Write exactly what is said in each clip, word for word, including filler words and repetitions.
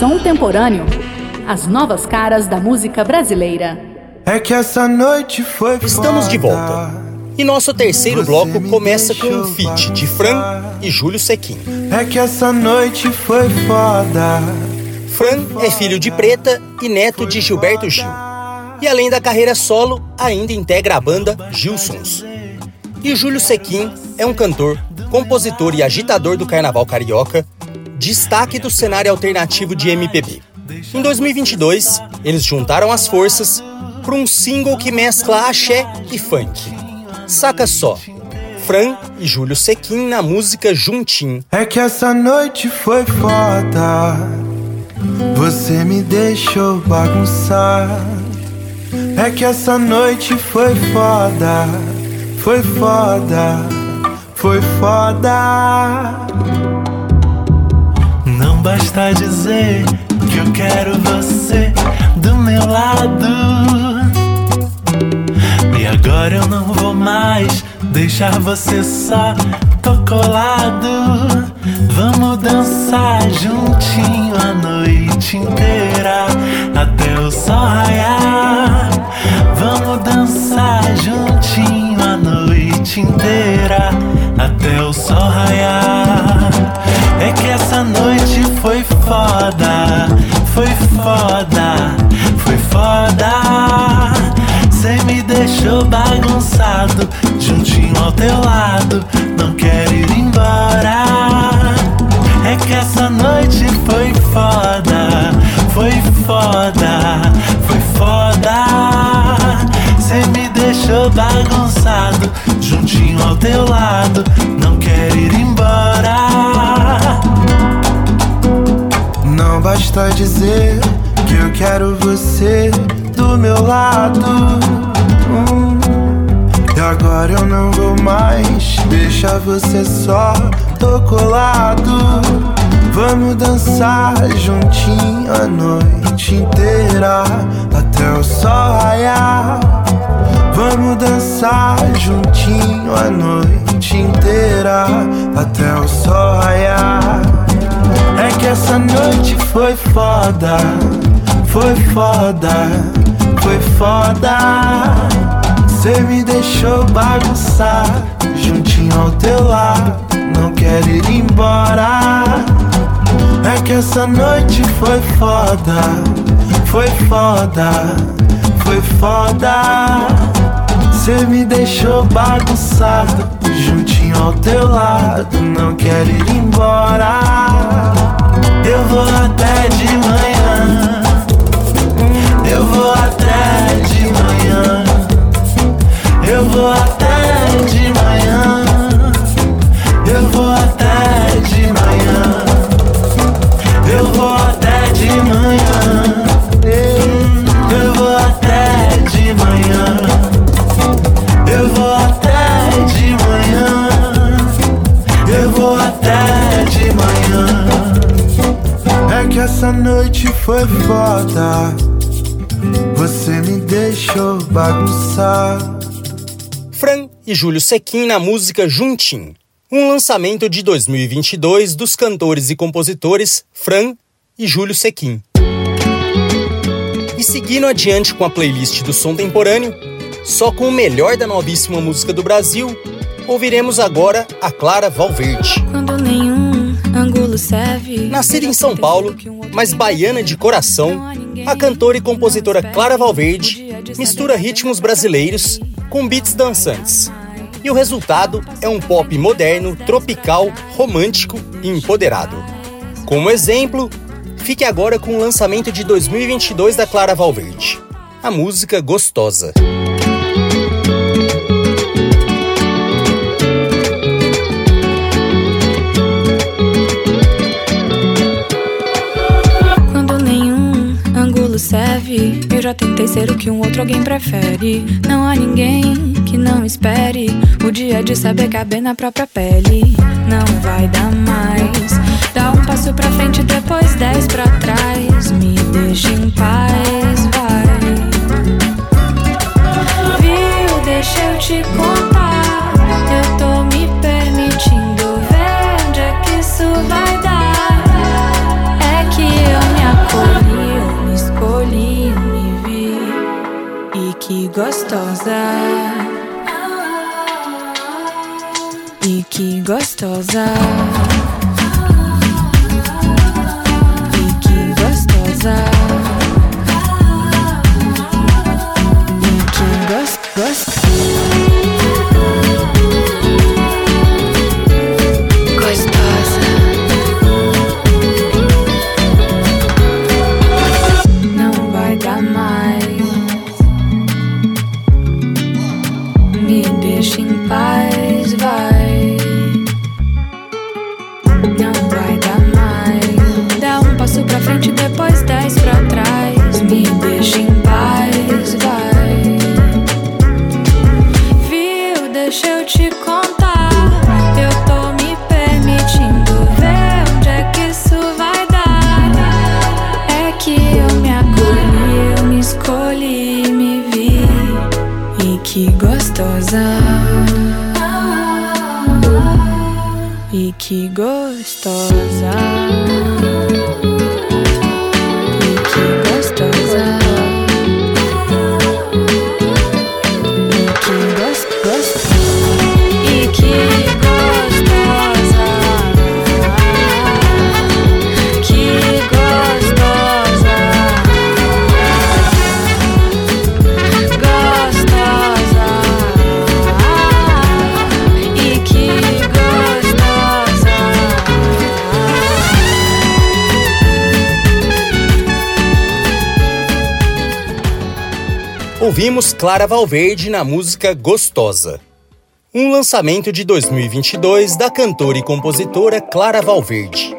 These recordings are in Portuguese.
Som Temporâneo. As novas caras da música brasileira. É que essa noite foi foda. Estamos de volta. E nosso terceiro bloco começa com um feat de Fran e Júlio Sequin. É que essa noite foi foda. Fran é filho de Preta e neto de Gilberto Gil. E além da carreira solo, ainda integra a banda Gilsons. E o Júlio Sequin é um cantor, compositor e agitador do carnaval carioca, destaque do cenário alternativo de M P B. Em dois mil e vinte e dois, eles juntaram as forças para um single que mescla axé e funk. Saca só, Fran e Júlio Sequin na música Juntinho. É que essa noite foi foda. Você me deixou bagunçar. É que essa noite foi foda. Foi foda. Foi foda. Não basta dizer que eu quero você do meu lado. E agora eu não vou mais deixar você só, tô colado. Vamos dançar juntinho a noite inteira, até o sol raiar. Vamos dançar juntinho a noite inteira, até o sol raiar. É que essa noite foi foda, foi foda, foi foda. Cê me deixou bagunçado, juntinho ao teu lado, não quero ir embora. É que essa noite foi foda, foi foda, foi foda. Cê me deixou bagunçado, juntinho ao teu lado, não quero ir embora. Não basta dizer que eu quero você do meu lado. hum. E agora eu não vou mais deixar você só, tô colado. Vamos dançar juntinho a noite inteira, até o sol raiar. Vamos dançar juntinho a noite inteira, até o sol raiar. É que essa noite foi foda, foi foda, foi foda. Cê me deixou bagunçar, juntinho ao teu lado, não quero ir embora. É que essa noite foi foda, foi foda, foi foda. Cê me deixou bagunçado, juntinho ao teu lado, não quero ir embora. Eu vou até de manhã, eu vou até de manhã, eu vou até de manhã, eu vou até de manhã, eu vou até de manhã, eu vou até de manhã, eu vou até de manhã, eu vou até de manhã. É que essa noite foi foda, você me deixou bagunçar. Fran e Júlio Sequin na música Juntinho, um lançamento de dois mil e vinte e dois dos cantores e compositores Fran e Júlio Sequin. E seguindo adiante com a playlist do Som Temporâneo, só com o melhor da novíssima música do Brasil, ouviremos agora a Clara Valverde. Quando nenhum ângulo serve. Nascida em São Paulo, mas baiana de coração, a cantora e compositora Clara Valverde mistura ritmos brasileiros com beats dançantes. E o resultado é um pop moderno, tropical, romântico e empoderado. Como exemplo, fique agora com o lançamento de dois mil e vinte e dois da Clara Valverde, a música Gostosa. Serve. Eu já tentei ser o que um outro alguém prefere. Não há ninguém que não espere o dia de saber caber na própria pele. Não vai dar mais. Dá um passo pra frente e depois dez pra trás. Me deixa em paz, vai. Viu, deixa eu te contar. Eu tô me permitindo ver onde é que isso vai dar. É que eu me gostosa. E que gostosa. E que gostosa. E que gostosa. E que gostosa. E que gostosa. E que gostosa. E que gostosa. Que gostosa. Gostosa. E que Ouvimos Clara Valverde na música Gostosa, um lançamento de dois mil e vinte e dois da cantora e compositora Clara Valverde.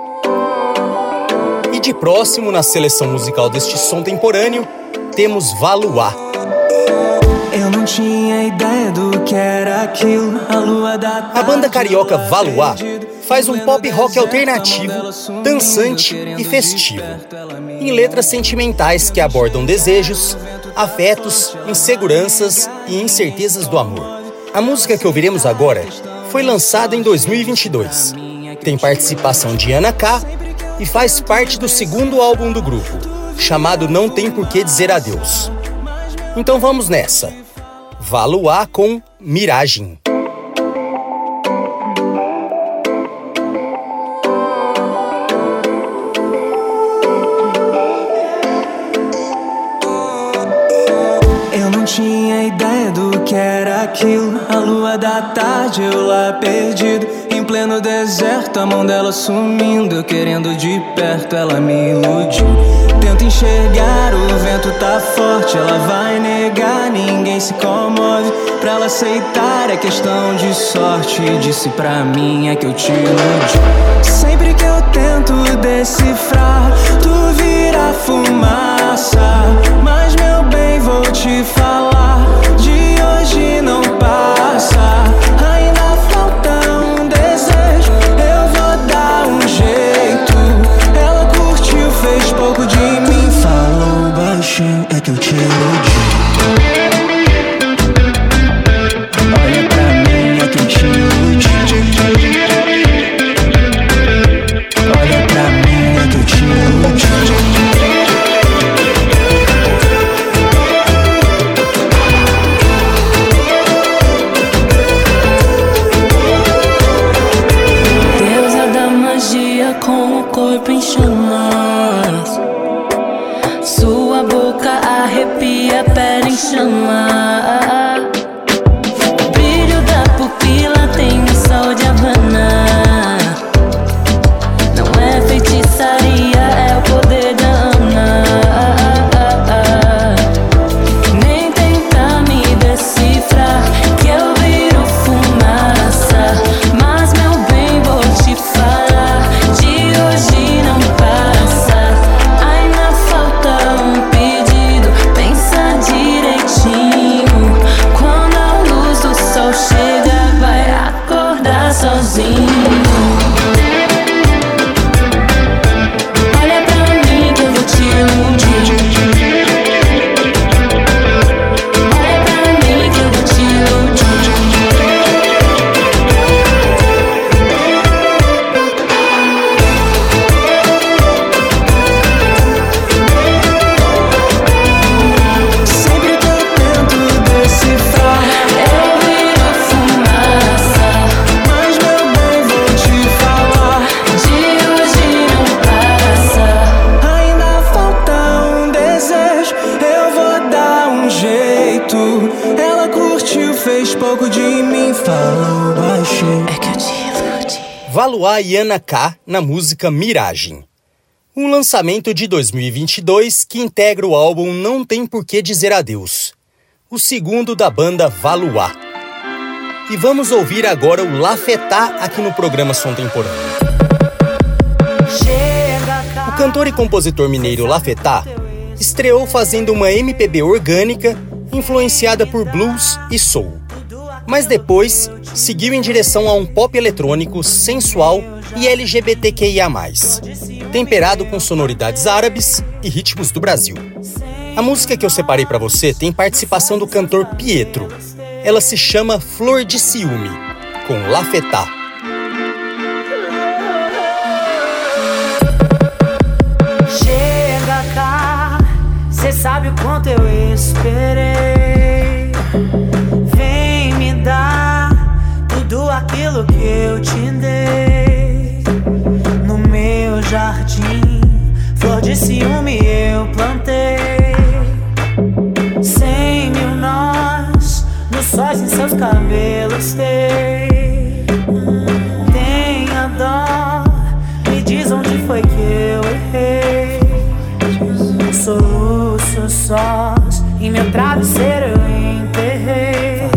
E de próximo, na seleção musical deste som temporâneo, temos Valuá. Eu não tinha ideia do que era aquilo, a lua da tarde. A banda carioca Valuá faz um pop rock alternativo, dançante e festivo, em letras sentimentais que abordam desejos, afetos, inseguranças e incertezas do amor. A música que ouviremos agora foi lançada em dois mil e vinte e dois. Tem participação de Ana K e faz parte do segundo álbum do grupo, chamado Não Tem Por Que Dizer Adeus. Então vamos nessa. Valuá com Miragem. Tinha ideia do que era aquilo, a lua da tarde, eu lá perdido em pleno deserto, a mão dela sumindo, eu querendo de perto, ela me iludiu. Tento enxergar, o vento tá forte, ela vai negar, ninguém se comove. Pra ela aceitar é questão de sorte, disse pra mim é que eu te iludi. Sempre que eu tento decifrar, tu vira fumaça, mas meu bem, vou te falar, de hoje não passa. Ainda falta um desejo, eu vou dar um jeito. Ela curtiu, fez pouco de mim, falou baixinho, é que eu te iludi. Olha pra mim, é que eu te iludi. Olha pra mim, é que eu te iludi. Com o corpo em chamas, sua boca arrepia, pele em chama. O brilho da pupila tem o sol de Havana. Não é feitiçaria, é o poder da Ana. Nem tenta me decifrar, que eu viro fumaça, mas meu bem, vou te falar, hoje não passa. Ainda falta um pedido, pensa direitinho. pouco de mim, falou baixinho. É que eu te iludi. Valois e Ana K na música Miragem. Um lançamento de dois mil e vinte e dois que integra o álbum Não Tem Por Que Dizer Adeus, o segundo da banda Valois. E vamos ouvir agora o Lafetá aqui no programa Som Temporâneo. O cantor e compositor mineiro Lafetá estreou fazendo uma M P B orgânica influenciada por blues e soul. Mas depois seguiu em direção a um pop eletrônico sensual e L G B T Q I A mais, temperado com sonoridades árabes e ritmos do Brasil. A música que eu separei para você tem participação do cantor Pietro. Ela se chama Flor de Ciúme, com Lafetá. Chega cá, cê sabe o quanto eu esperei. Vem me dar tudo aquilo que eu te dei. No meu jardim, flor de ciúme eu plantei. Cem mil nós, nos sóis em seus cabelos tem. Tenha dó, me diz onde foi que eu errei. Soluço sós, em meu travesseiro eu enterrei.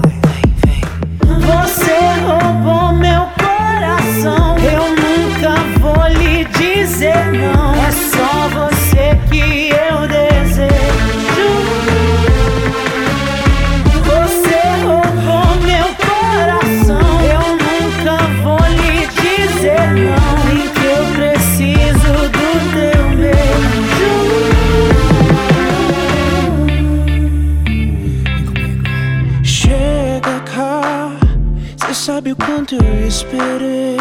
Você roubou meu coração, eu nunca vou lhe dizer não. É só você que eu desejo. Você roubou meu coração, eu nunca vou lhe dizer não. E que eu preciso do teu beijo. Chega cá, cê sabe o quanto eu esperei.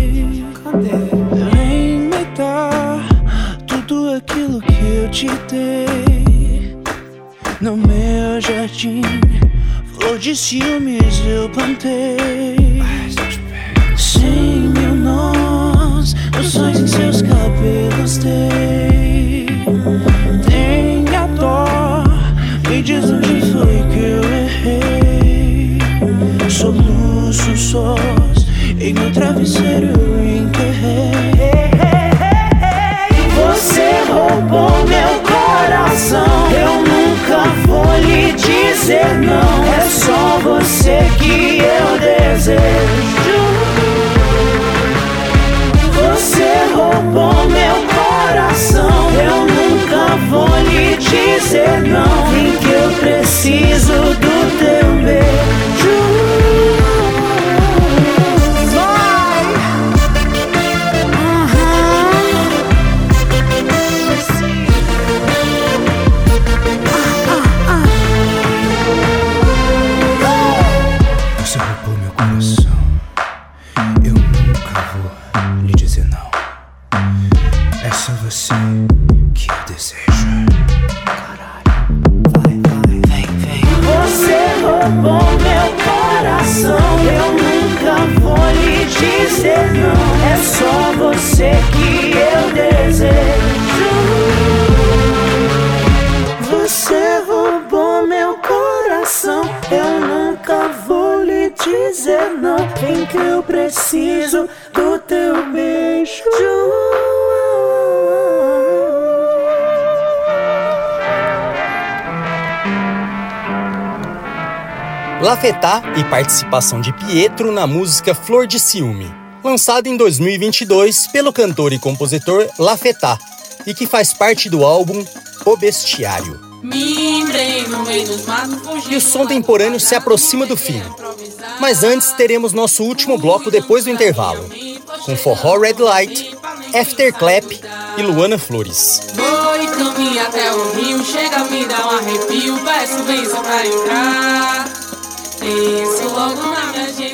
Vem me dar tudo aquilo que eu te dei. No meu jardim, flor de ciúmes eu plantei. Cem mil nós, os sonhos em seus cabelos tem. Tenha dó, me diz onde foi que eu errei. Soluço sós, em meu travesseiro eu enterrei. Você roubou meu coração, eu nunca vou lhe dizer não. É só você que eu desejo. Você roubou meu coração, eu nunca vou lhe dizer não. Vem que eu preciso do teu beijo. Você roubou meu coração, eu nunca vou lhe dizer não. É só você que eu desejo. Você roubou meu coração, eu nunca vou lhe dizer não. É só você que eu desejo. Você roubou meu coração, eu nunca vou lhe dizer não. Vem que eu preciso do teu beijo. Lafetá e participação de Pietro na música Flor de Ciúme, lançada em dois mil e vinte e dois pelo cantor e compositor Lafetá, e que faz parte do álbum O Bestiário. E o Som Temporâneo se aproxima do fim. Mas antes teremos nosso último bloco depois do intervalo, com Forró Red Light, Afterclap e Luana Flores. Vou e caminho até o rio, chega me dá um arrepio, peço bênção pra entrar. Penso logo na minha gente.